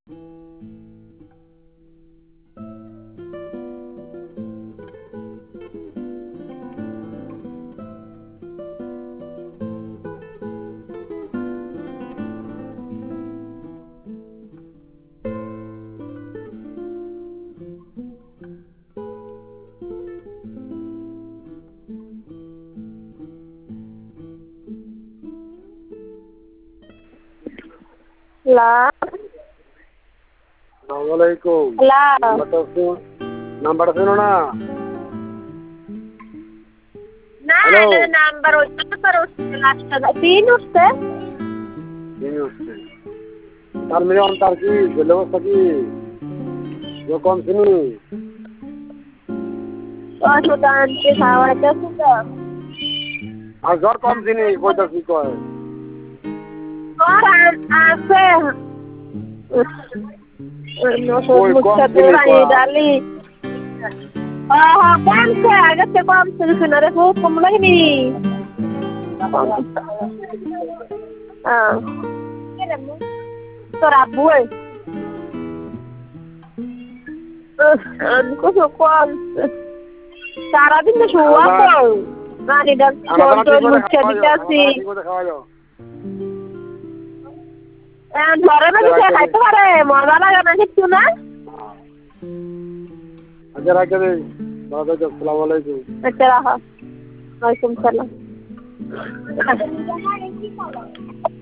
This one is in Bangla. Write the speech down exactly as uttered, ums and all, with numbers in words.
La. Assalamualaikum. La. Number শুনো না না এটা নাম্বার ওইটা তো হচ্ছে লাস্টটা তিন হচ্ছে তিন হচ্ছে তার মানে অন্তর কি ব্যবস্থা কি যখন শুনি ও সুদান কে খাওয়াইতে সুদা আর জ্বর কম চিনি কইতা কি কয় और आसे मुझसे तेरा ये डाली हाँ हाँ कौन से आगे से कौन से किनारे वो कम लगी नहीं हाँ तो राबू है उनको तो कौन सारा दिन में शुआ तो नानी डर छोड़ तो मुझसे दिखासी ঘরে না কিছু খাইতে পারে মজা লাগে না কিছু না আচ্ছা রাখে দে দাদা আসসালামু আলাইকুম আচ্ছা রাখো ওয়ালাইকুম সালাম